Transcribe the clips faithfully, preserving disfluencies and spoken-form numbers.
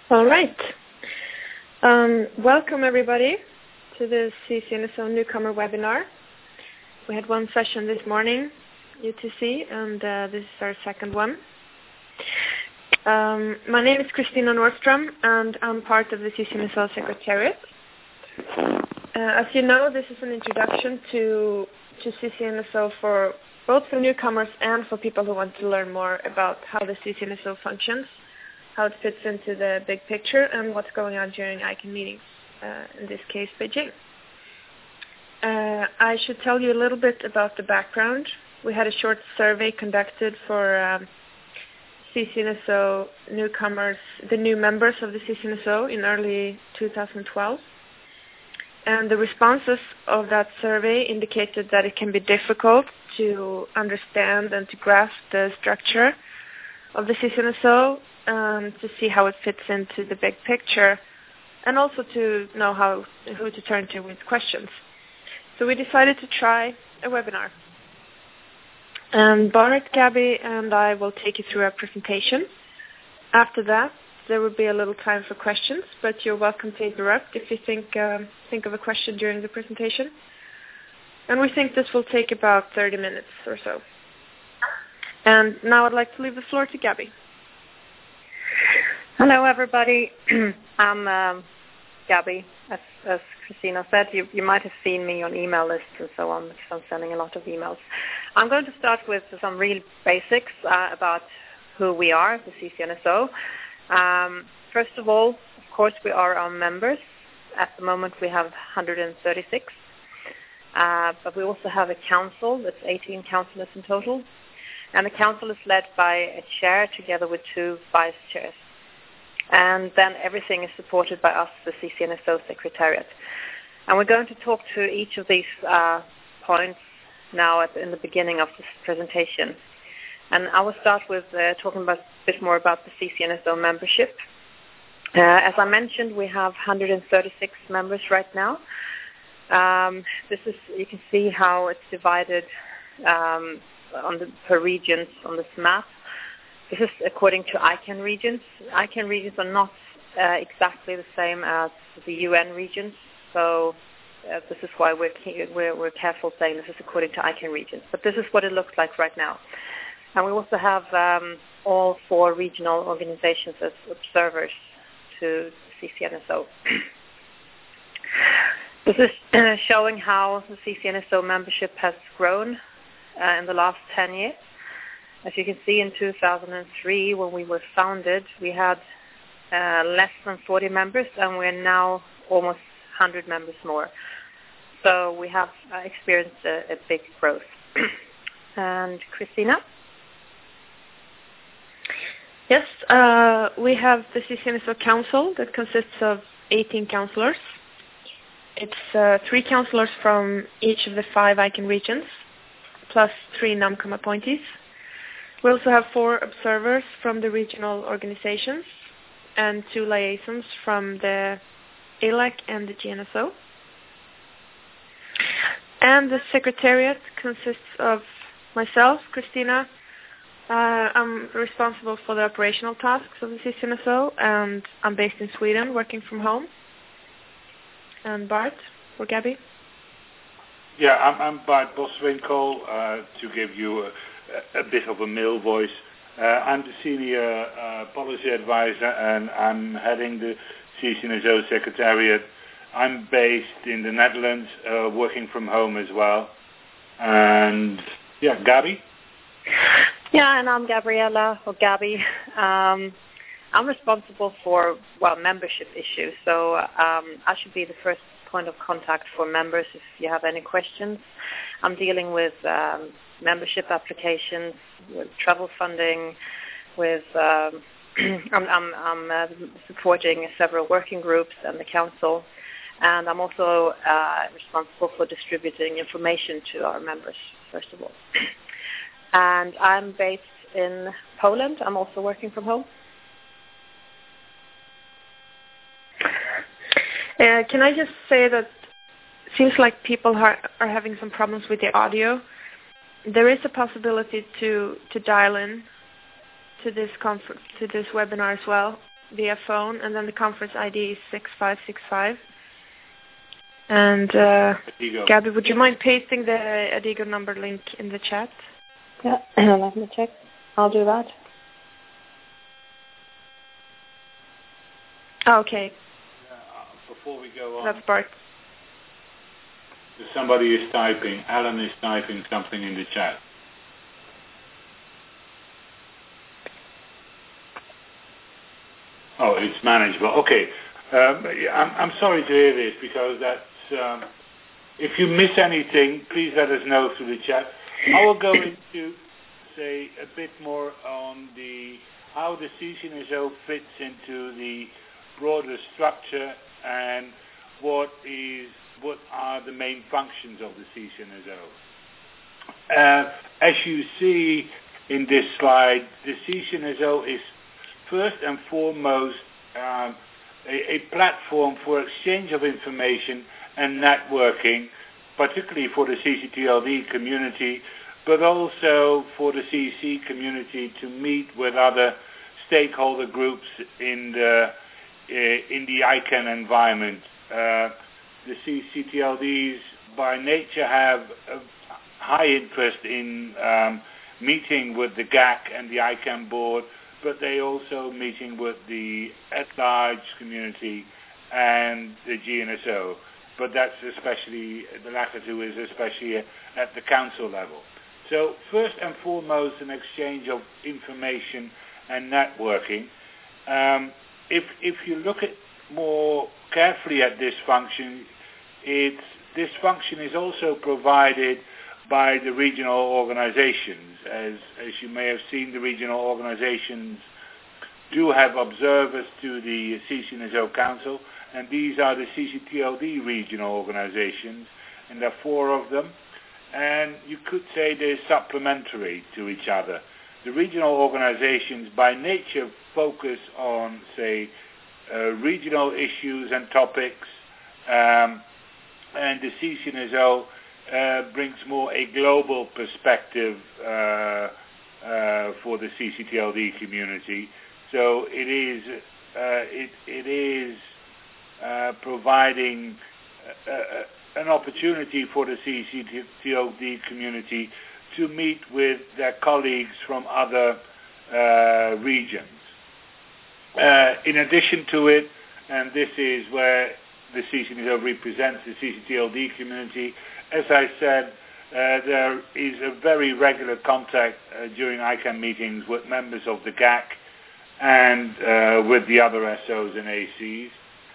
All right. Um, welcome, everybody, to the C C N S O Newcomer webinar. We had one session this morning, U T C, and uh, this is our second one. Um, my name is Christina Nordstrom, and I'm part of the C C N S O Secretariat. Uh, as you know, this is an introduction to, to C C N S O for both for newcomers and for people who want to learn more about how the C C N S O functions, how it fits into the big picture, and what's going on during I C A N meetings, uh, in this case, Beijing. Uh, I should tell you a little bit about the background. We had a short survey conducted for um, C C N S O newcomers, the new members of the C C N S O in early two thousand twelve. And the responses of that survey indicated that it can be difficult to understand and to grasp the structure of the C C N S O, um, to see how it fits into the big picture, and also to know how who to turn to with questions. So we decided to try a webinar. And Bart, Gabby, and I will take you through our presentation. After that, there will be a little time for questions, but you're welcome to interrupt if you think um, think of a question during the presentation. And we think this will take about thirty minutes or so. And now I'd like to leave the floor to Gabby. Hello, everybody. I'm um, Gabby. As, as Christina said, you, you might have seen me on email lists and so on, because I'm sending a lot of emails. I'm going to start with some real basics uh, about who we are, the C C N S O. Um, first of all, of course, we are our members. At the moment, we have one hundred thirty-six. Uh, but we also have a council. That's eighteen councillors in total. And the council is led by a chair together with two vice chairs. And then everything is supported by us, the C C N S O Secretariat. And we're going to talk to each of these uh, points now at, in the beginning of this presentation. And I will start with uh, talking about, a bit more about the C C N S O membership. Uh, as I mentioned, we have one hundred thirty-six members right now. Um, this is, you can see how it's divided um, on the, per regions on this map. This is according to I C A N regions. I C A N regions are not uh, exactly the same as the U N regions, so uh, this is why we're, we're, we're careful saying this is according to I C A N regions. But this is what it looks like right now. And we also have um, all four regional organizations as observers to C C N S O. This is uh, showing how the C C N S O membership has grown uh, in the last ten years. As you can see, in two thousand three, when we were founded, we had uh, less than forty members, and we're now almost one hundred members more. So we have uh, experienced a, a big growth. And Christina? Yes, uh, we have the C C N S O Council that consists of eighteen councillors. It's uh, three councillors from each of the five I C A N regions, plus three NUMCOM appointees. We also have four observers from the regional organizations and two liaisons from the A L A C and the G N S O. And the Secretariat consists of myself, Christina. Uh, I'm responsible for the operational tasks of the C C N S O, and I'm based in Sweden, working from home. And Bart, or Gabby? Yeah, I'm, I'm Bart Boswinkel, uh, to give you a, a bit of a male voice. Uh, I'm the senior uh, policy advisor, and I'm heading the C C N S O Secretariat. I'm based in the Netherlands, uh, working from home as well. And, yeah, Gabby? Yeah, and I'm Gabriella, or Gabby. Um, I'm responsible for, well, membership issues, so um, I should be the first point of contact for members if you have any questions. I'm dealing with um, membership applications, with travel funding, with um, I'm, I'm, I'm uh, supporting several working groups and the council, and I'm also uh, responsible for distributing information to our members, first of all. And I'm based in Poland. I'm also working from home. Uh, can I just say that it seems like people are, are having some problems with the audio. There is a possibility to, to dial in to this conference, to this webinar as well. via phone, and then the conference I D is six five six five. And uh, Gabby, would you mind pasting the Adigo number link in the chat? Yeah, let me check. I'll do that. Oh, okay. Uh, before we go on, that's Bart. Somebody is typing. Alan is typing something in the chat. Oh, it's manageable. Okay. Um, I'm, I'm sorry to hear this, because that's, um, if you miss anything, please let us know through the chat. I will go into, say, a bit more on the how the C C N S O fits into the broader structure and what is what are the main functions of the C C N S O. Uh, as you see in this slide, the C C N S O is first and foremost um, a, a platform for exchange of information and networking, particularly for the C C T L D community, but also for the C C community to meet with other stakeholder groups in the uh, in the I CANN environment. Uh, the C C T L Ds by nature have a high interest in um, meeting with the G A C and the I CANN board, but they also meeting with the at-large community and the G N S O. But that's especially, the latter two is especially at the council level. So first and foremost, an exchange of information and networking. Um, if if you look at more carefully at this function, it's, this function is also provided by the regional organizations. As, as you may have seen, the regional organizations do have observers to the C C N S O Council, and these are the C C T L D regional organizations, and there are four of them, and you could say they're supplementary to each other. The regional organizations by nature focus on, say, uh, regional issues and topics, um, and the C C N S O uh, brings more a global perspective uh, uh, for the C C T L D community. So it is, uh, it, it is uh, providing uh, an opportunity for the C C T L D community to meet with their colleagues from other uh, regions. Uh, in addition to it, and this is where the C C N S O represents the C C T L D community, as I said, uh, there is a very regular contact uh, during I CANN meetings with members of the G A C and uh, with the other S Os and A Cs.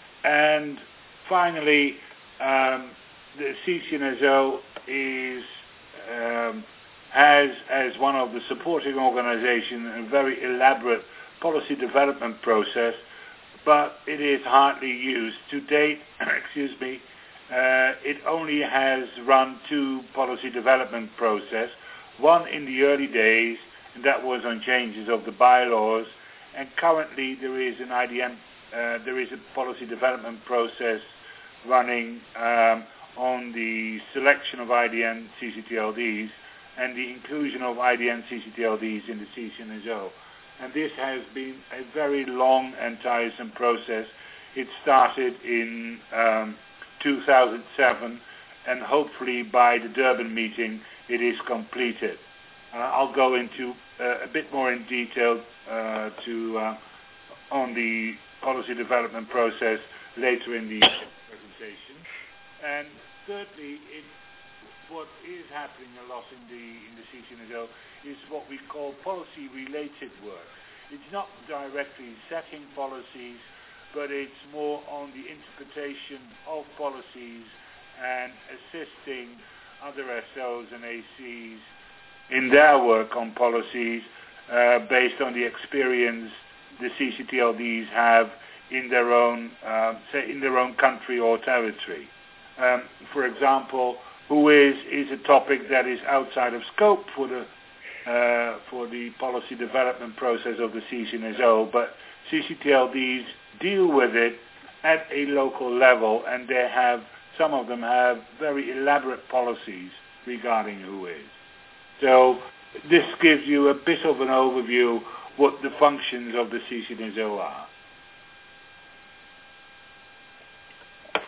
And finally, um, the C C N S O is um, has, as one of the supporting organizations, a very elaborate policy development process, but it is hardly used. To date, excuse me, uh, it only has run two policy development process, one in the early days, and that was on changes of the bylaws, and currently there is an I D N, uh, there is a policy development process running um, on the selection of I D N C C T L Ds and the inclusion of I D N C C T L Ds in the C C N S O. And this has been a very long and tiresome process. It started in um, two thousand seven, and hopefully by the Durban meeting it is completed. Uh, I'll go into uh, a bit more in detail uh, to uh, on the policy development process later in the presentation. And thirdly, it, what is happening a lot in the in the C C N S O is what we call policy-related work. It's not directly setting policies, but it's more on the interpretation of policies and assisting other S Os and A Cs in their work on policies uh, based on the experience the C C T L Ds have in their own, uh, say, in their own country or territory. Um, for example, who is is a topic that is outside of scope for the uh, for the policy development process of the C C N S O, but C C T L Ds deal with it at a local level, and they have some of them have very elaborate policies regarding who is. So this gives you a bit of an overview what the functions of the C C N S O are.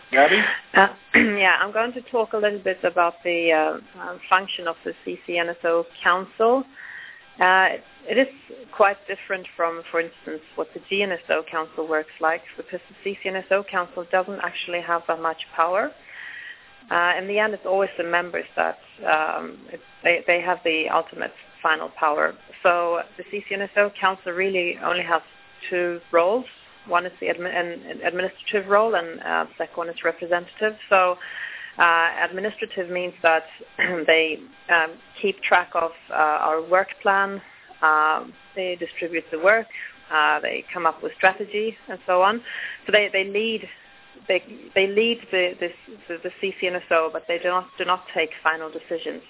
Gabby? Uh, yeah, I'm going to talk a little bit about the uh, uh, function of the C C N S O Council. Uh, it is quite different from, for instance, what the G N S O Council works like, because the C C N S O Council doesn't actually have that much power. Uh, in the end, it's always the members that um, it, they, they have the ultimate final power. So the C C N S O Council really only has two roles. One is the admi- an administrative role, and uh, the second one is representative. So uh, administrative means that they um, keep track of uh, our work plan, um, they distribute the work, uh, they come up with strategy, and so on. So they, they lead they they lead the, the, the C C N S O, but they do not do not take final decisions.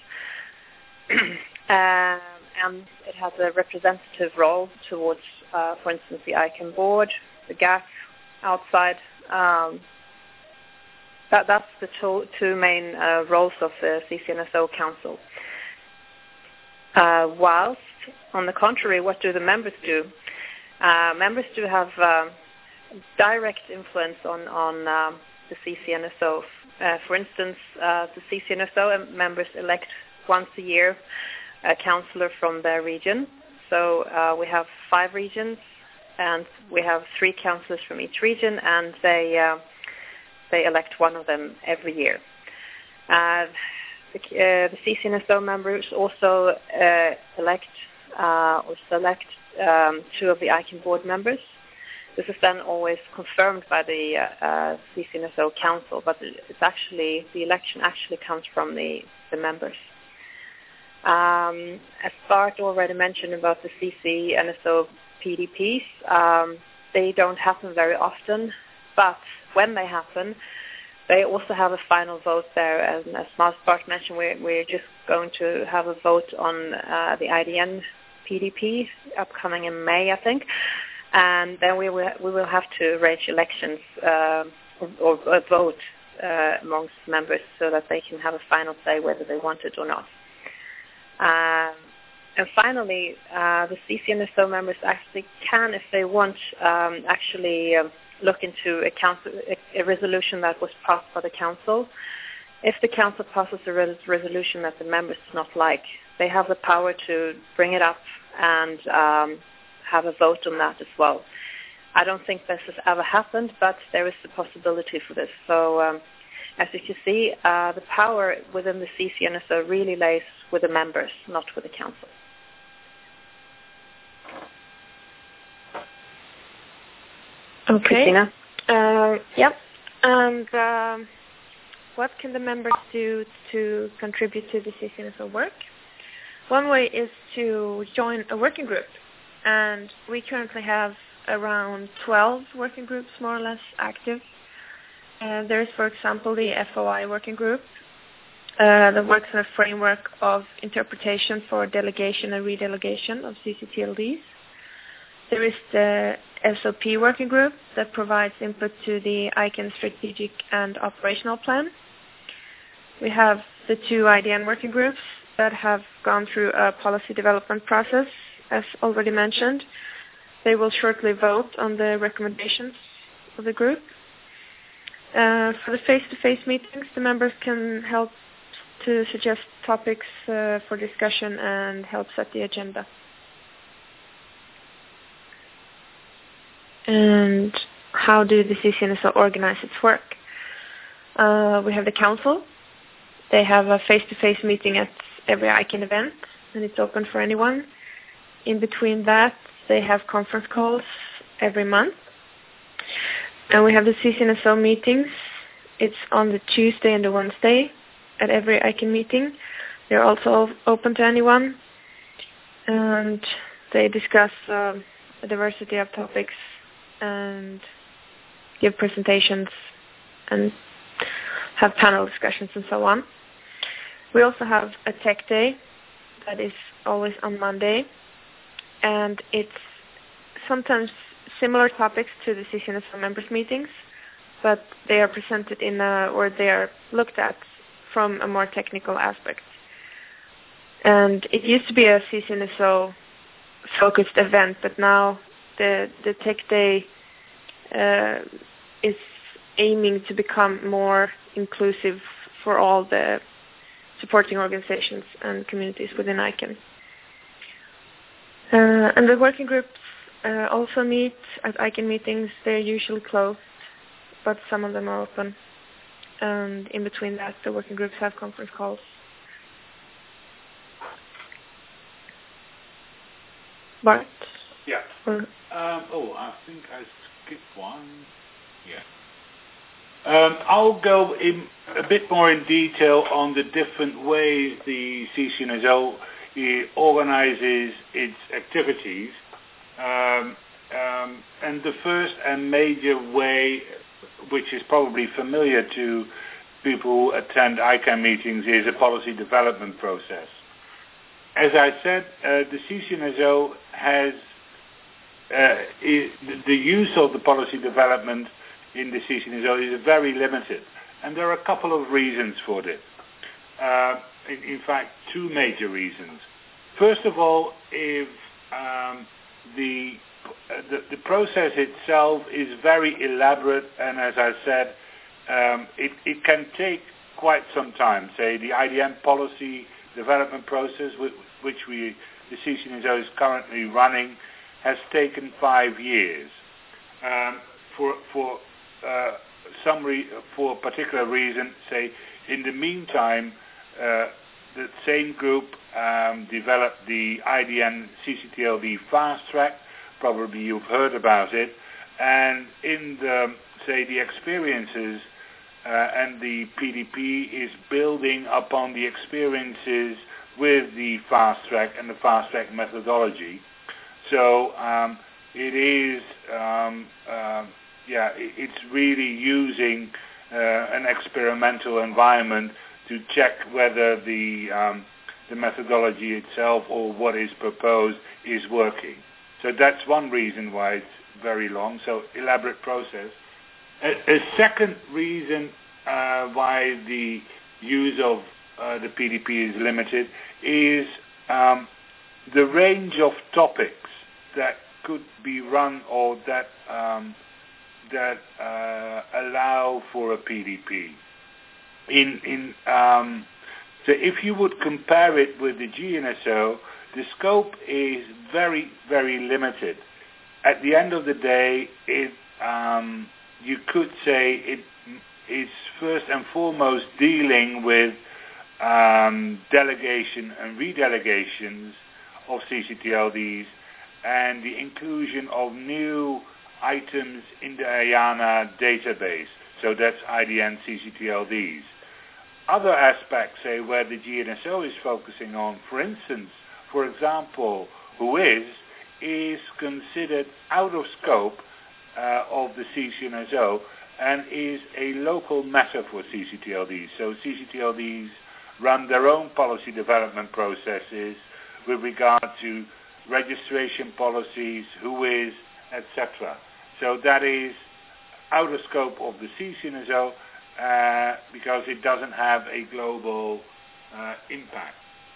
um, and it has a representative role towards, uh, for instance, the I C A N board, the G A F outside. Um, that, that's the two, two main uh, roles of the C C N S O Council. Uh, whilst, on the contrary, what do the members do? Uh, members do have uh, direct influence on, on um, the C C N S O. Uh, for instance, uh, the C C N S O members elect once a year a councillor from their region. So uh, we have five regions, and we have three councillors from each region, and they uh, they elect one of them every year. Uh, the, uh, the C C N S O members also uh, elect uh, or select um, two of the I C A N board members. This is then always confirmed by the uh, uh, C C N S O Council, but it's actually the election actually comes from the, the members. Um, as Bart already mentioned about the C C N S O P D Ps, um, they don't happen very often, but when they happen, they also have a final vote there. And as Bart mentioned, we're, we're just going to have a vote on uh, the I D N P D P upcoming in May, I think. And then we will we will have to arrange elections uh, or, or a vote uh, amongst members so that they can have a final say whether they want it or not. Um, and finally, uh, the C C N S O members actually can, if they want, um, actually um, look into a, council, a, a resolution that was passed by the council. If the council passes a res- resolution that the members do not like, they have the power to bring it up and um, have a vote on that as well. I don't think this has ever happened, but there is the possibility for this. So um, as you can see, uh, the power within the C C N S O really lays with the members, not with the council. Okay. Christina? Uh, yep. And um, what can the members do to contribute to the C C N S O work? One way is to join a working group. And we currently have around twelve working groups, more or less, active. Uh, there is, for example, the F O I working group uh, that works in a framework of interpretation for delegation and redelegation of C C T L Ds. There is the S O P working group that provides input to the I C A N strategic and operational plan. We have the two I D N working groups that have gone through a policy development process, as already mentioned. They will shortly vote on the recommendations of the group. Uh, for the face-to-face meetings, the members can help to suggest topics uh, for discussion and help set the agenda. And how do the C C N S O organize its work? Uh, we have the council. They have a face-to-face meeting at every I C A N event, and it's open for anyone. In between that, they have conference calls every month. And we have the C C N S O meetings. It's on the Tuesday and the Wednesday at every I C A N meeting. They're also open to anyone. And they discuss uh, a diversity of topics and give presentations and have panel discussions and so on. We also have a tech day that is always on Monday. And it's sometimes similar topics to the C C N S O members' meetings, but they are presented in a, or they are looked at from a more technical aspect. And it used to be a C C N S O focused event, but now the the tech day uh, is aiming to become more inclusive for all the supporting organizations and communities within ICANN. Uh, and the working groups uh, also meet at ICANN meetings. They're usually closed, but some of them are open. And in between that, the working groups have conference calls. Bart? Yeah. Or, um, oh, I think I skipped one. Yeah. Um, I'll go in a bit more in detail on the different ways the C C N S O organizes its activities. Um, um, and the first and major way, which is probably familiar to people who attend ICANN meetings, is a policy development process. As I said, uh, the C C N S O has uh, is, the use of the policy development in the C C N S O is very limited, and there are a couple of reasons for this. Uh, in, in fact, two major reasons. First of all, if um, the, uh, the the process itself is very elaborate, and as I said, um, it, it can take quite some time. Say the I D M policy development process, which we the C C N S O is currently running, has taken five years. Um, for for uh, some re- for a particular reason, say in the meantime, uh, the same group um, developed the I D N C C T L D fast track. Probably you've heard about it, and in the say the experiences uh, and the P D P is building upon the experiences with the fast track and the fast track methodology. So um, it is, um, uh, yeah, it, it's really using uh, an experimental environment to check whether the um, the methodology itself or what is proposed is working. So that's one reason why it's very long. So elaborate process. A, a second reason uh, why the use of uh, the P D P is limited is um, the range of topics that could be run or that um, that uh, allow for a P D P. In in um, so if you would compare it with the G N S O, the scope is very very limited. At the end of the day, it um, you could say it is first and foremost dealing with um, delegation and redelegations of C C T L Ds and the inclusion of new items in the IANA database. So that's I D N C C T L Ds. Other aspects, say, where the G N S O is focusing on, for instance, for example, WHOIS is considered out of scope uh, of the C C N S O and is a local matter for C C T L Ds. So C C T L Ds run their own policy development processes with regard to registration policies, WHOIS, et cetera. So that is out of scope of the C C N S O uh, because it doesn't have a global uh, impact.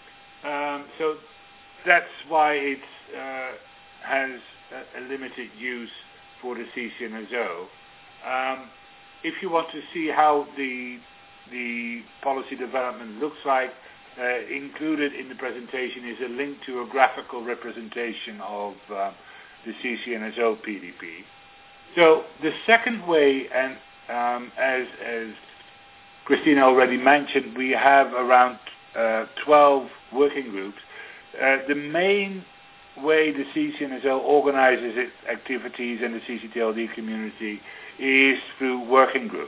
Um, so that's why it uh, has a, a limited use for the C C N S O. Um, if you want to see how the the policy development looks like, uh, included in the presentation is a link to a graphical representation of uh, the C C N S O P D P. So the second way, and um, as, as Christina already mentioned, we have around uh, twelve working groups. Uh, the main way the C C N S O organizes its activities in the C C T L D community is through working groups.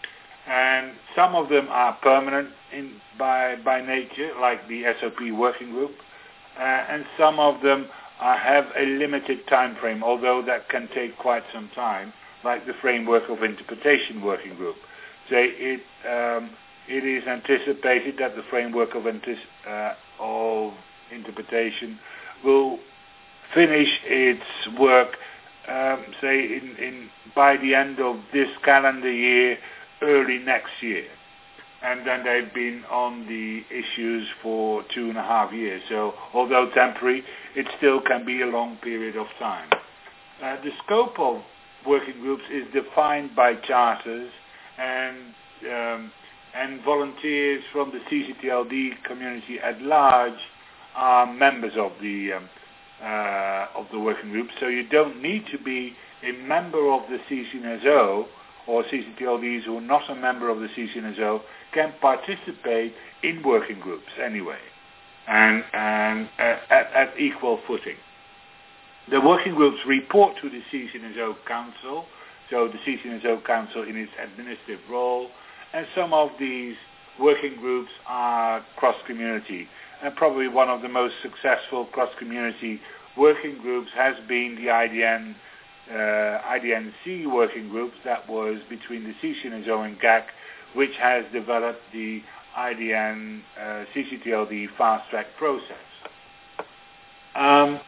And some of them are permanent in, by, by nature, like the S O P working group, uh, and some of them are, have a limited time frame, although that can take quite some time, like the Framework of Interpretation working group. So it, um, it is anticipated that the Framework of, antici- uh, of Interpretation will finish its work, um, say, in, in by the end of this calendar year, early next year. And then they've been on the issues for two and a half years. So although temporary, it still can be a long period of time. Uh, the scope of working groups is defined by charters, and um, and volunteers from the C C T L D community at large are members of the um, uh, of the working group. So you don't need to be a member of the C C N S O, or C C T L Ds who are not a member of the C C N S O can participate in working groups anyway, and, and uh, at, at equal footing. The working groups report to the C C N S O Council, so the C C N S O Council in its administrative role, and some of these working groups are cross-community. And probably one of the most successful cross-community working groups has been the I D N, uh, I D N C working group that was between the C C N S O and G A C, which has developed the I D N uh, C C T L D fast-track process. Um,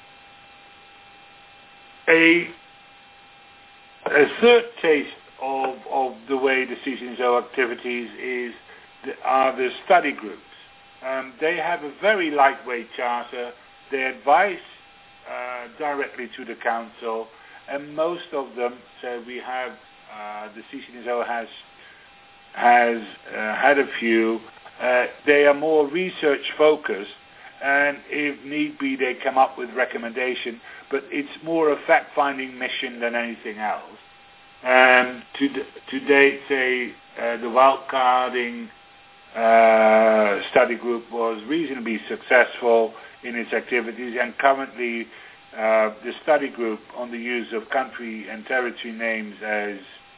a, a third taste of, of the way the C C N S O activities is the, are the study groups. Um, they have a very lightweight charter. They advise uh, directly to the council, and most of them, so we have, uh, the C C N S O has has uh, had a few. Uh, they are more research focused, and if need be, they come up with recommendation. But it's more a fact-finding mission than anything else. And to to date, say uh, the wildcarding Uh, study group was reasonably successful in its activities, and currently uh, the study group on the use of country and territory names as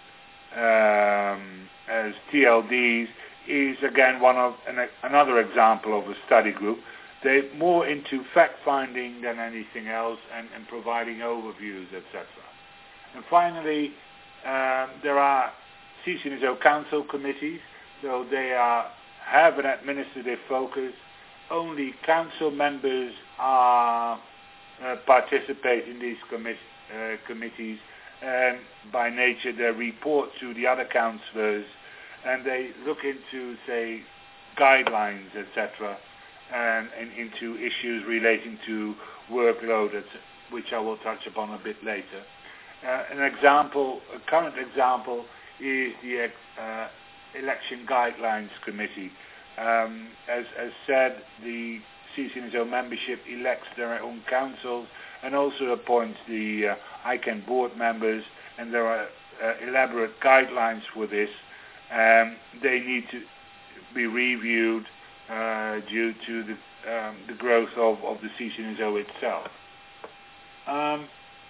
um, as T L Ds is again one of an, another example of a study group. They're more into fact-finding than anything else, and, and providing overviews, et cetera. And finally, um, there are C C N S O Council committees, so they are have an administrative focus. Only council members are uh, participate in these commi- uh, committees, and by nature they report to the other councillors, and they look into, say, guidelines, et cetera, and, and into issues relating to workload, which I will touch upon a bit later. Uh, an example, a current example, is the uh, Election Guidelines Committee. Um, as, as said, the C C N S O membership elects their own councils and also appoints the uh, I C A N board members, and there are uh, elaborate guidelines for this. Um, they need to be reviewed uh, due to the, um, the growth of, of the C C N S O itself. Um,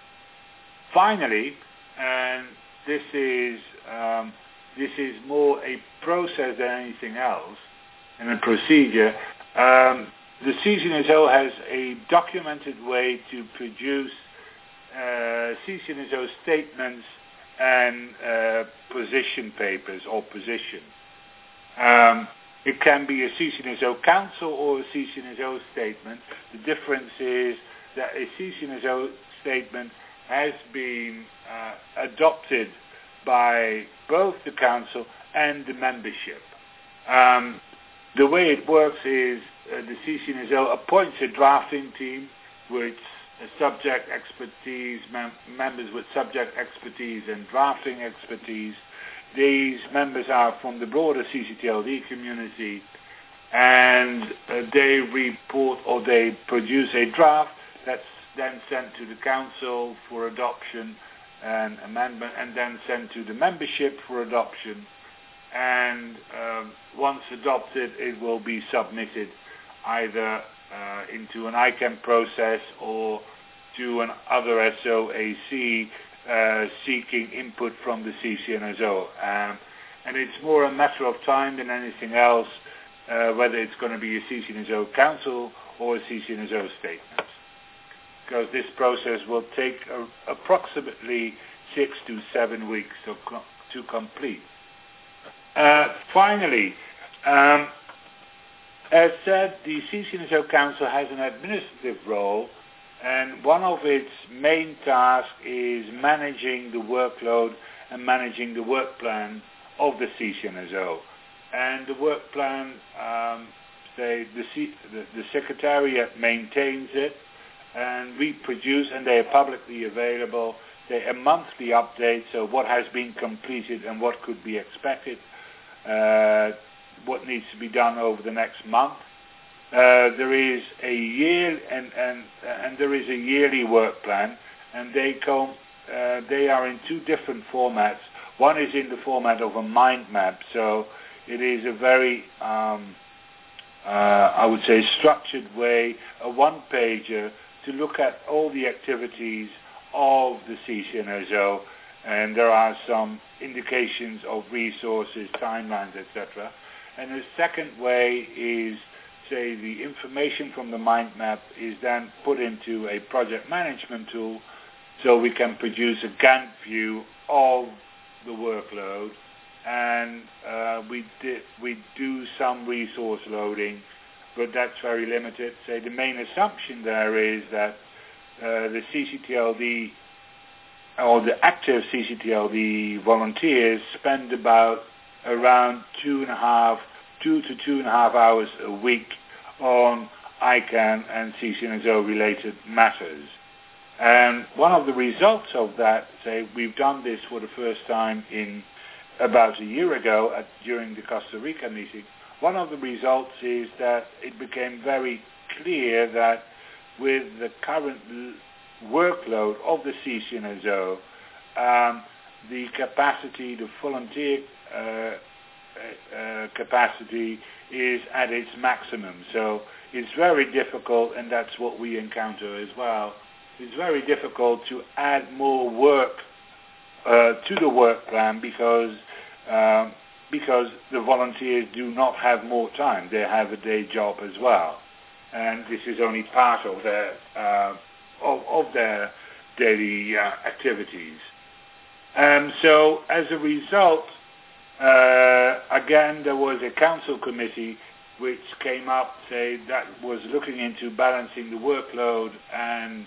finally, and this is um, this is more a process than anything else, and a procedure. Um, the C C N S O has a documented way to produce uh, C C N S O statements and uh, position papers or position. Um, it can be a C C N S O council or a C C N S O statement. The difference is that a C C N S O statement has been uh, adopted by both the council and the membership. Um, the way it works is uh, the C C N S O appoints a drafting team with uh, subject expertise, mem- members with subject expertise and drafting expertise. These members are from the broader C C T L D community, and uh, they report or they produce a draft that's then sent to the council for adoption and amendment, and then sent to the membership for adoption. And um, once adopted, it will be submitted either uh, into an I C A N process or to an other S O A C uh, seeking input from the C C N S O. Um, and it's more a matter of time than anything else, uh, whether it's going to be a C C N S O council or a C C N S O statement. Because this process will take a, approximately six to seven weeks to, to complete. Uh, finally, um, as said, the C C N S O Council has an administrative role, and one of its main tasks is managing the workload and managing the work plan of the C C N S O. And the work plan, um, they, the, C, the, the Secretariat maintains it, and we produce, and they are publicly available, say, a monthly update, so what has been completed and what could be expected, uh, what needs to be done over the next month. Uh, there is a year and, and and there is a yearly work plan, and they come uh, they are in two different formats. One is in the format of a mind map, so it is a very um, uh, I would say structured way, a one pager to look at all the activities of the C C N S O, and there are some indications of resources, timelines, et cetera. And the second way is, say, the information from the mind map is then put into a project management tool, so we can produce a Gantt view of the workload, and uh, we did, we do some resource loading, but that's very limited. Say the main assumption there is that uh, the C C T L D or the active C C T L D volunteers spend about around two and a half, two to two and a half hours a week on ICANN and C C N S O related matters. And one of the results of that, say, we've done this for the first time in about a year ago at, during the Costa Rica meeting. One of the results is that it became very clear that with the current workload of the C C N S O, um, the capacity, the volunteer uh, uh, capacity is at its maximum. So it's very difficult, and that's what we encounter as well. It's very difficult to add more work uh, to the work plan because um, because the volunteers do not have more time. They have a day job as well, and this is only part of their uh, of, of their daily uh, activities. Um, so as a result, uh, again, there was a council committee which came up, say, that was looking into balancing the workload and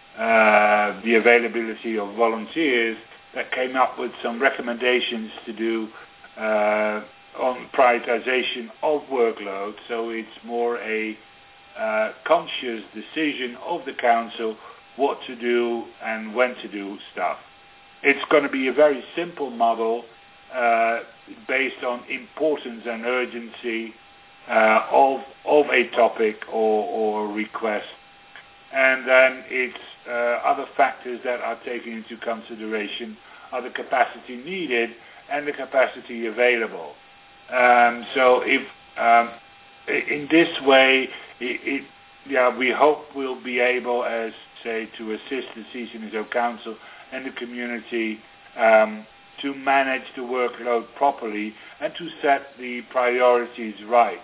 uh, the availability of volunteers, that came up with some recommendations to do uh, on prioritization of workload. So it's more a uh, conscious decision of the council what to do and when to do stuff. It's going to be a very simple model uh, based on importance and urgency uh, of of a topic or, or request. And then it's uh, other factors that are taken into consideration are the capacity needed and the capacity available. Um, so if um, in this way, it, it, yeah, we hope we'll be able, as say, to assist the C C N S O Council and the community um, to manage the workload properly and to set the priorities right.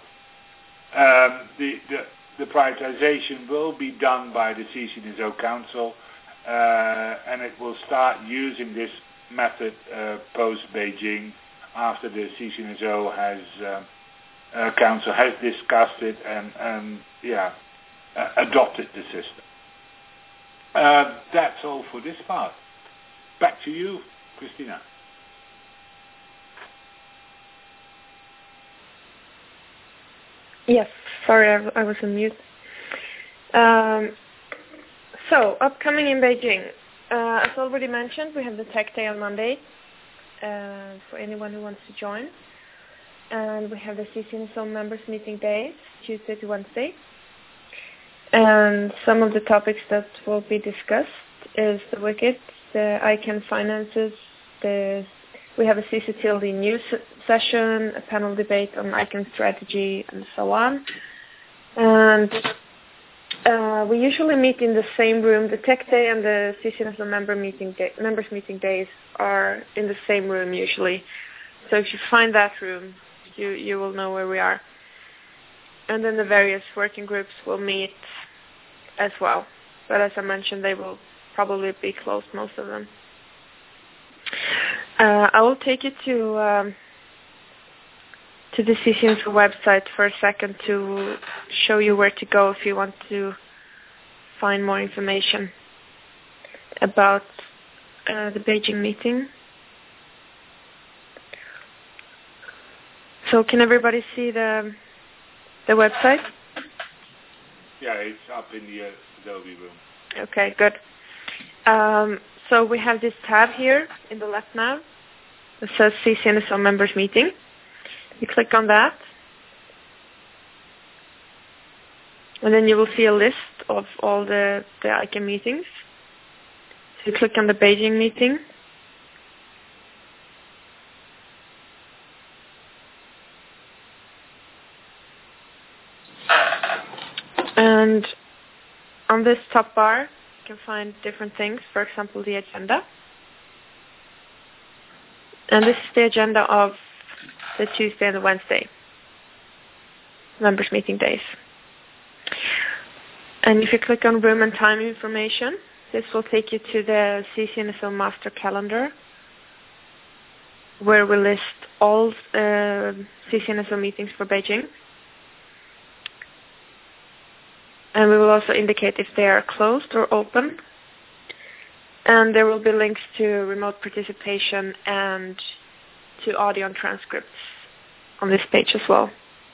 Um, the, the The prioritization will be done by the C C N S O Council, uh, and it will start using this method uh, post-Beijing after the C C N S O has uh, uh, Council has discussed it and, and yeah, uh, adopted the system. Uh, that's all for this part. Back to you, Christina. Yes, sorry, I, I was on mute. Um, so, upcoming in Beijing. Uh, as already mentioned, we have the Tech Day on Monday uh, for anyone who wants to join. And we have the C C N S O members meeting days, Tuesday to Wednesday. And some of the topics that will be discussed is the WCIT, the ICANN finances, the we have a C C T L D news session, a panel debate on ICANN strategy, and so on. And uh, we usually meet in the same room. The Tech Day and the C C N S O member meeting day, members meeting days are in the same room usually. So if you find that room, you, you will know where we are. And then the various working groups will meet as well. But as I mentioned, they will probably be closed, most of them. Uh, I will take you to um, to the C C N S O website for a second to show you where to go if you want to find more information about uh, the Beijing meeting. So can everybody see the the website? Yeah, it's up in the uh, Adobe room. Okay, good. Um, So we have this tab here in the left nav. It says C C N S O Members Meeting. You click on that. And then you will see a list of all the, the I C A M meetings. So you click on the Beijing meeting. And on this top bar, you can find different things, for example, the agenda. And this is the agenda of the Tuesday and the Wednesday members meeting days. And if you click on room and time information, this will take you to the C C N S O master calendar, where we list all uh, C C N S O meetings for Beijing. And we will also indicate if they are closed or open. And there will be links to remote participation and to audio and transcripts on this page as well.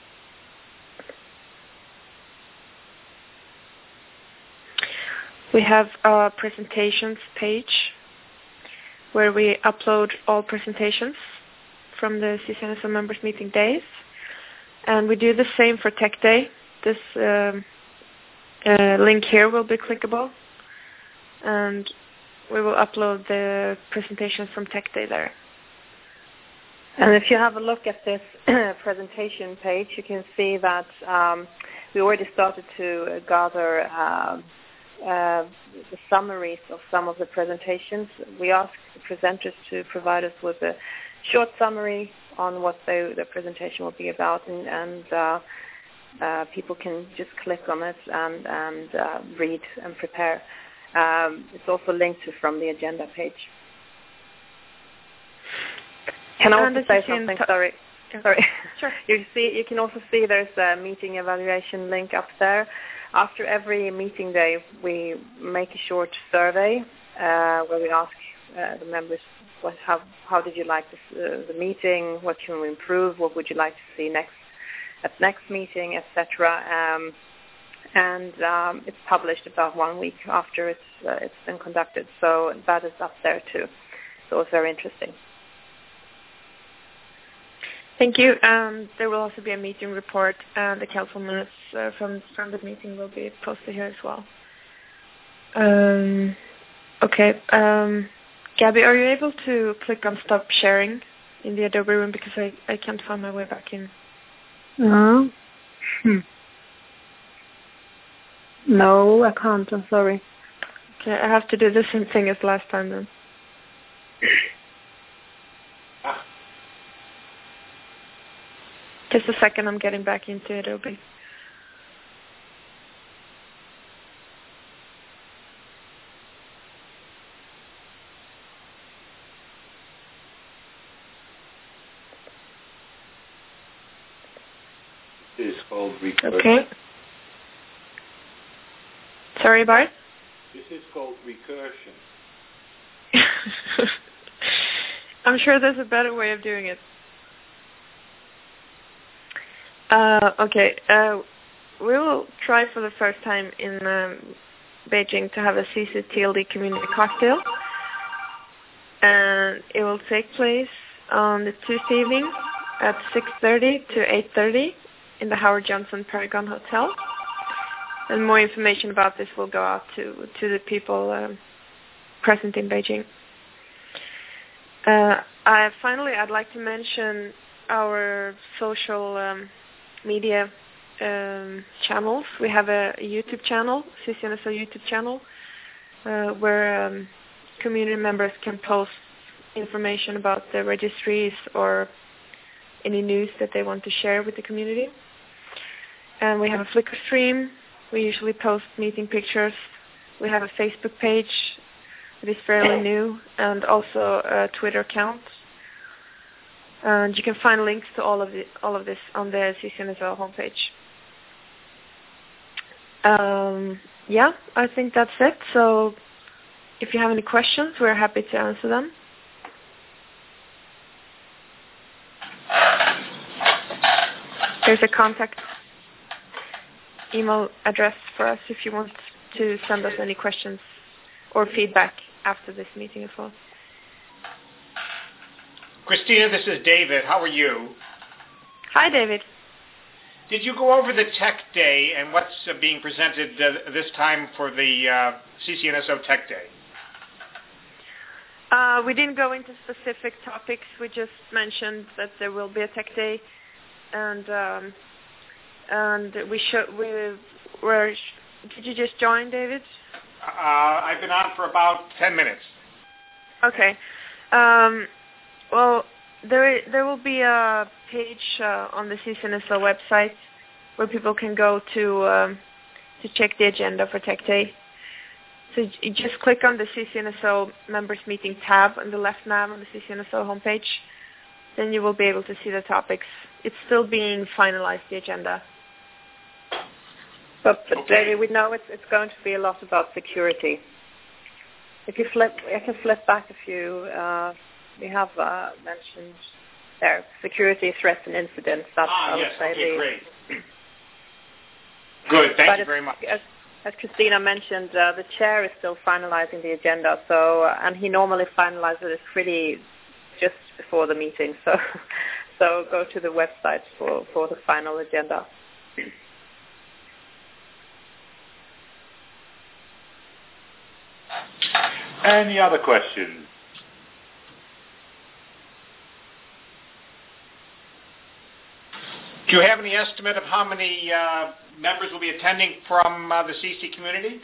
We have a presentations page where we upload all presentations from the C C N S O members meeting days. And we do the same for Tech Day. This um, uh, link here will be clickable. And we will upload the presentations from Tech Day there. And if you have a look at this presentation page, you can see that um, we already started to gather uh, uh, the summaries of some of the presentations. We asked the presenters to provide us with a short summary on what they, the presentation will be about, and, and uh, uh, people can just click on it and, and uh, read and prepare. Um, it's also linked to from the agenda page. Can I also say something? T- Sorry. Yeah. Sorry. Sure. You see, you can also see there's a meeting evaluation link up there. After every meeting day, we make a short survey uh, where we ask uh, the members, what, how, how did you like this, uh, the meeting? What can we improve? What would you like to see next at next meeting, et cetera. Um, and um, it's published about one week after it's uh, it's been conducted. So that is up there too. So it's very interesting. Thank you. Um, there will also be a meeting report, and the council minutes uh, from from the meeting will be posted here as well. Um, okay. Um, Gabby, are you able to click on Stop Sharing in the Adobe Room, because I, I can't find my way back in? No. Hmm. No, I can't. I'm sorry. Okay, I have to do the same thing as last time then. Just a second, I'm getting back into Adobe. This is called recursion. Okay. Sorry, Bart? This is called recursion. I'm sure there's a better way of doing it. Uh, okay, uh, we will try for the first time in um, Beijing to have a C C T L D community cocktail. And it will take place on the Tuesday evening at six thirty to eight thirty in the Howard Johnson Paragon Hotel. And more information about this will go out to, to the people um, present in Beijing. Uh, I, finally, I'd like to mention our social um, media um, channels. We have a, a YouTube channel, C C N S O YouTube channel, uh, where um, community members can post information about the registries or any news that they want to share with the community. And we have a Flickr stream. We usually post meeting pictures. We have a Facebook page that is fairly new, and also a Twitter account. And you can find links to all of the, all of this on the C C N S O homepage. Um, yeah, I think that's it. So if you have any questions, we're happy to answer them. There's a contact email address for us if you want to send us any questions or feedback after this meeting as well. Christina, this is David. How are you? Hi, David. Did you go over the Tech Day and what's uh, being presented uh, this time for the uh, C C N S O Tech Day? Uh, we didn't go into specific topics. We just mentioned that there will be a Tech Day, and um, and we should we were. Did you just join, David? Uh, I've been on for about ten minutes. Okay. Um, well, there there will be a page uh, on the C C N S O website where people can go to um, to check the agenda for Tech Day. So you just click on the C C N S O Members Meeting tab on the left nav on the C C N S O homepage. Then you will be able to see the topics. It's still being finalized, the agenda. But, but Okay. David, we know it's, it's going to be a lot about security. If you flip, I can flip back a few. Uh, we have uh, mentioned there security threats and incidents. That's Ah, I would yes. say Okay, the, great. Good. Thank but you it's- very much. As, as Christina mentioned, uh, the chair is still finalizing the agenda. So, uh, and he normally finalizes it pretty just before the meeting. So, so go to the website for, for the final agenda. Any other questions? Do you have any estimate of how many uh, members will be attending from uh, the C C community?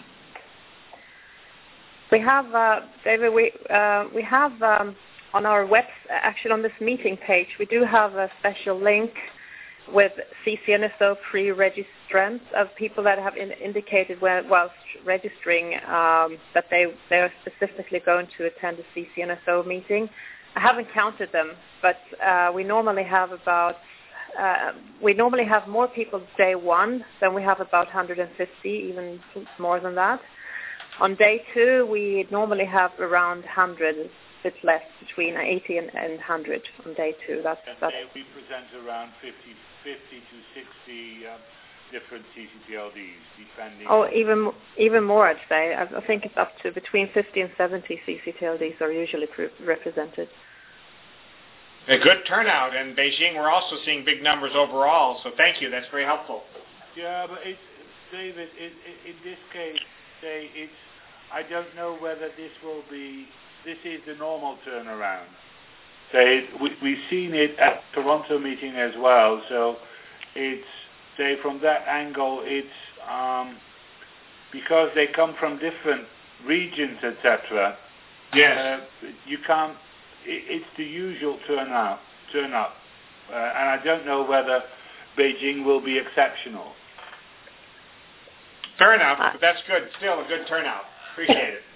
We have, uh, David, we, uh, we have um, on our web, actually on this meeting page, we do have a special link with C C N S O pre-registrants of people that have in, indicated when, whilst registering um, that they, they are specifically going to attend the C C N S O meeting. I haven't counted them, but uh, we normally have about Uh, we normally have more people day one than we have about one hundred fifty, even more than that. On day two, we normally have around one hundred, a bit less, between eighty and, and one hundred on day two. That's, And that's we present around fifty, fifty to sixty um, different C C T L Ds, depending. Oh, even even more, I'd say. I, I think it's up to between fifty and seventy C C T L Ds are usually pre- represented. A good turnout in Beijing. We're also seeing big numbers overall, so thank you. That's very helpful. Yeah, but it, David, it, it, in this case, say it's. I don't know whether this will be. This is the normal turnaround. Say we, we've seen it at Toronto meeting as well. So it's say from that angle, it's um, because they come from different regions, et cetera. Yes. Uh, you can't. It's the usual turn out, turn up, uh, and I don't know whether Beijing will be exceptional. Fair enough, but that's good. Still a good turnout. Appreciate it.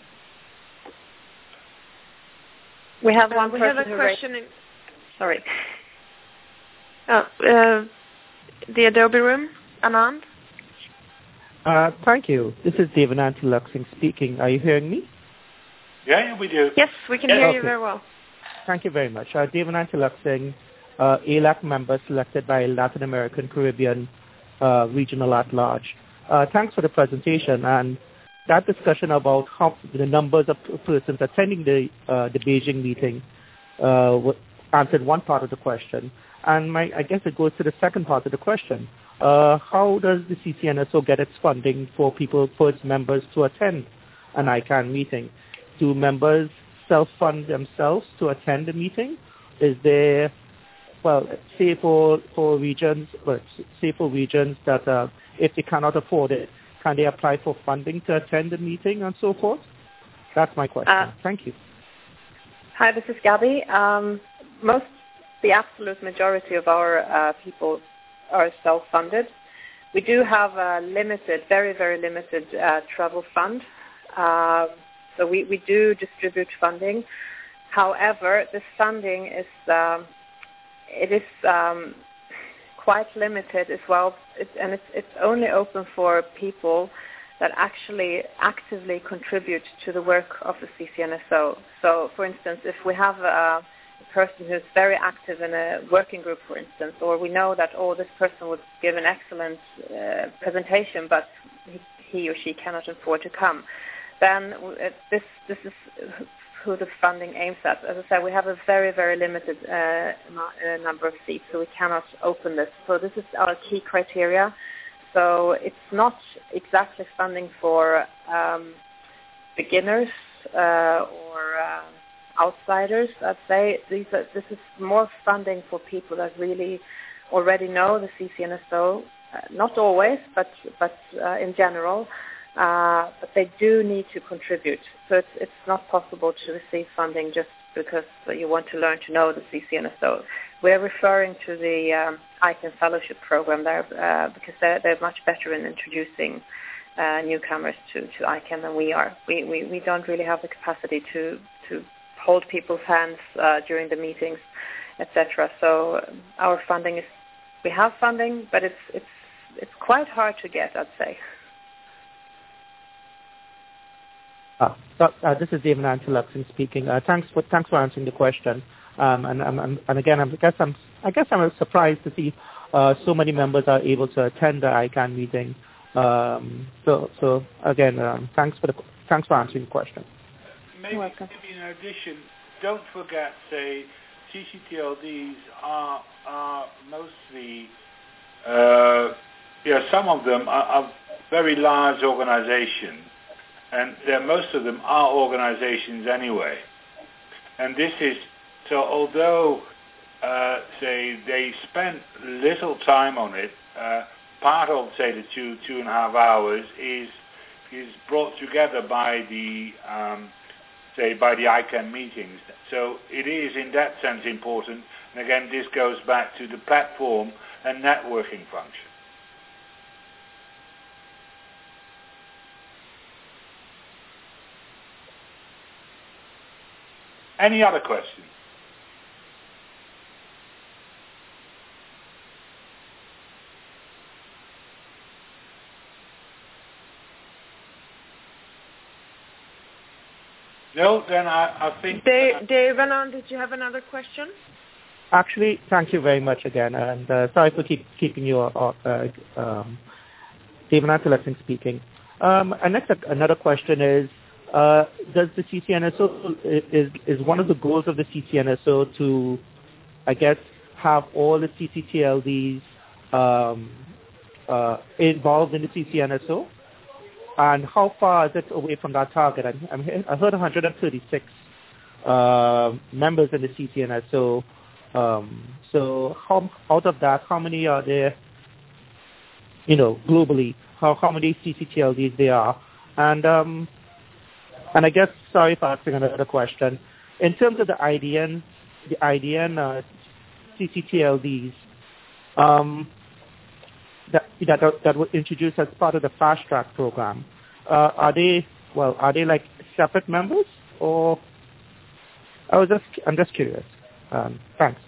We have Uh, one we person have a who question. raised, In, sorry. oh, uh, the Adobe room, Anand. Uh, thank you. This is Devananti Luxing speaking. Are you hearing me? Yeah, yeah, we do. Yes, we can Yeah, hear okay. you very well. Thank you very much. Uh, Devananti Luxing, uh, A L A C member selected by Latin American Caribbean uh, Regional at Large. Uh, thanks for the presentation and that discussion about how the numbers of persons attending the uh, the Beijing meeting uh, answered one part of the question. And my, I guess it goes to the second part of the question. Uh, how does the C C N S O get its funding for people, for its members to attend an I CANN meeting? Do members self-fund themselves to attend the meeting? Is there, well, say for for regions, well, say for regions that uh, if they cannot afford it, can they apply for funding to attend the meeting and so forth? That's my question. Uh, Thank you. Hi, this is Gabby. Um, most, the absolute majority of our uh, people are self-funded. We do have a limited, very, very limited uh, travel fund. Uh, so we, we do distribute funding. However, this funding is, um, it is um, quite limited as well, it's, and it's, it's only open for people that actually actively contribute to the work of the C C N S O. So, for instance, if we have a, a person who's very active in a working group, for instance, or we know that, oh, this person would give an excellent uh, presentation, but he, he or she cannot afford to come, then it, this this is who the funding aims at. As I said, we have a very, very limited uh, number of seats, so we cannot open this. So this is our key criteria. So it's not exactly funding for um, beginners uh, or uh, outsiders, I'd say. These are, this is more funding for people that really already know the C C N S O, uh, not always, but, but uh, in general. Uh, but they do need to contribute. So it's, it's not possible to receive funding just because you want to learn to know the C C N S O. We're referring to the um, I C A N Fellowship Program there uh, because they're, they're much better in introducing uh, newcomers to, to I C A N than we are. We, we, we don't really have the capacity to, to hold people's hands uh, during the meetings, et cetera. So our funding is, we have funding, but it's, it's, it's quite hard to get, I'd say. Uh, so, uh, this is David Anteluxing speaking. Uh, thanks for thanks for answering the question. Um, and, and, and again, I guess I'm I guess I'm surprised to see uh, so many members are able to attend the I C A N meeting. Um, so so again, um, thanks for the thanks for answering the question. Maybe, maybe in addition, don't forget, say, C C T L Ds are are mostly uh, yeah, some of them are, are very large organizations. And most of them are organizations anyway. And this is, so although, uh, say, they spent little time on it, uh, part of, say, the two, two and a half hours is is brought together by the, um, say, by the I C A N meetings. So it is, in that sense, important. And again, this goes back to the platform and networking function. Any other questions? No, then I, I think... Dave, Dave Anand, did you have another question? Actually, thank you very much again, and uh, sorry for keep, keeping you, uh, uh, um, David Anteluxing speaking. Um, and next, another question is, Uh, does the C C N S O, is, is one of the goals of the C C N S O to, I guess, have all the C C T L Ds um, uh, involved in the C C N S O? And how far is it away from that target? I, I heard one hundred thirty-six uh, members in the C C N S O. Um, so how, out of that, how many are there, you know, globally? How, how many C C T L Ds there are? And... Um, And I guess, sorry for asking another question. In terms of the I D N, the I D N uh, C C T L Ds um, that, that that were introduced as part of the Fast Track program, uh, are they well? Are they like separate members, or? I was just I'm just curious. Um, thanks.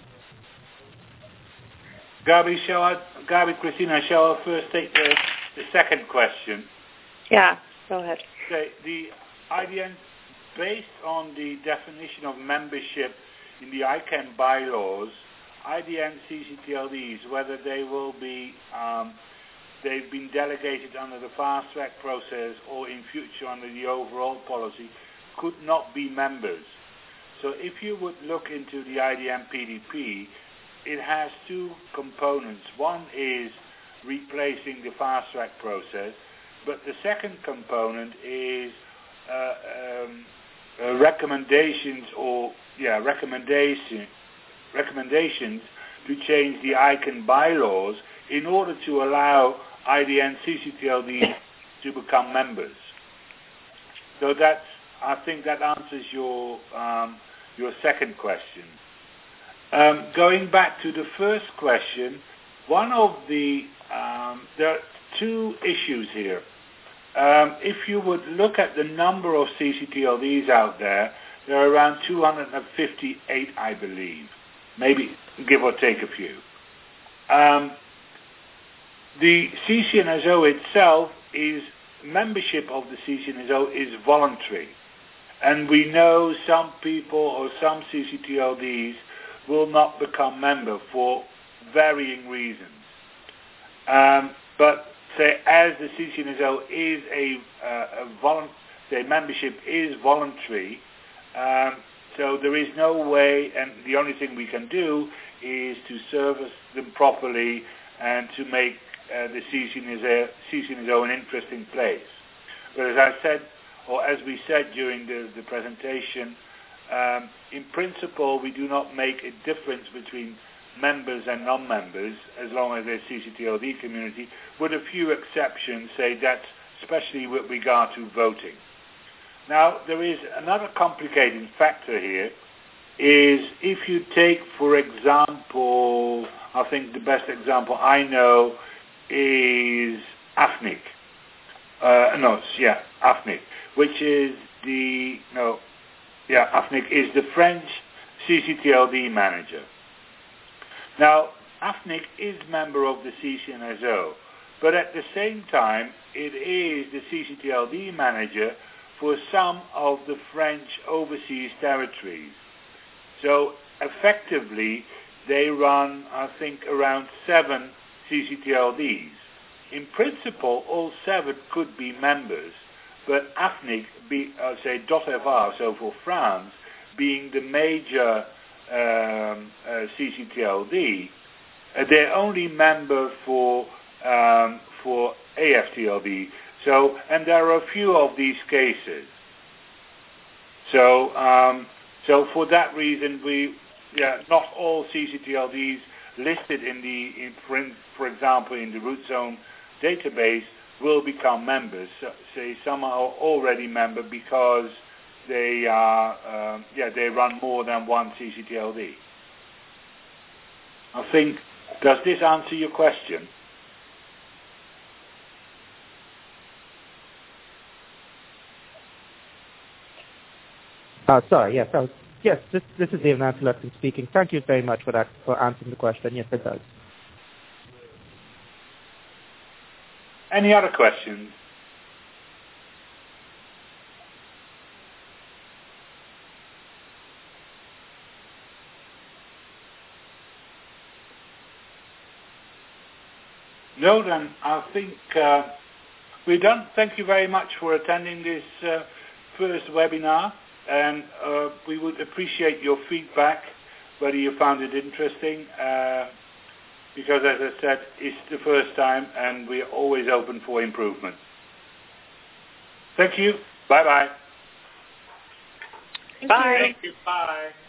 Gabi, shall I? Gabi, Christina, shall I first take the, the second question? Yeah, go ahead. Okay, the I D N, based on the definition of membership in the I C A N bylaws, I D N C C T L Ds, whether they will be, um, they've been delegated under the fast track process or in future under the overall policy, could not be members. So if you would look into the I D N P D P, it has two components. One is replacing the fast track process, but the second component is Uh, um, uh, recommendations or yeah recommendation recommendations to change the I C A N bylaws in order to allow I D N C C T L Ds to become members. So that's I think that answers your um, your second question. Um, going back to the first question, one of the um, there are two issues here. Um, if you would look at the number of C C T L Ds out there, there are around two hundred fifty-eight, I believe, maybe give or take a few. Um, the C C N S O itself is, membership of the C C N S O is voluntary. And we know some people or some C C T L Ds will not become member for varying reasons. Um, but say, as the C C N S O is a, uh, a, volu- say, membership is voluntary. Um, so there is no way, and the only thing we can do is to service them properly and to make uh, the C C N S O an interesting place. But as I said, or as we said during the, the presentation, um, in principle we do not make a difference between members and non-members as long as they're C C T L D community, with a few exceptions, say that especially with regard to voting. Now there is another complicating factor here, is if you take, for example, I think the best example I know is A F N I C. Uh, no, yeah, A F N I C, which is the, no, yeah, A F N I C is the French C C T L D manager. Now, A F N I C is member of the C C N S O, but at the same time, it is the C C T L D manager for some of the French overseas territories. So, effectively, they run, I think, around seven C C T L Ds. In principle, all seven could be members, but A F N I C, be, uh, say, .fr, so for France, being the major um, uh, C C T L D, uh, they're only member for um, for A F T L D. So, and there are a few of these cases. So, um, so for that reason, we, yeah, not all C C T L Ds listed in the, in, for, for example, in the root zone database will become members. So, say some are already member because they are, um, yeah, they run more than one C C T L D. I think, does this answer your question? Uh, sorry, yes, I was, yes, this, this is David Nancy speaking. Thank you very much for that, for answering the question. Yes, it does. Any other questions? No, then I think uh, we're done. Thank you very much for attending this uh, first webinar, and uh, we would appreciate your feedback, whether you found it interesting, uh, because as I said, it's the first time and we're always open for improvement. Thank you. Bye-bye. Bye. Thank you. Bye.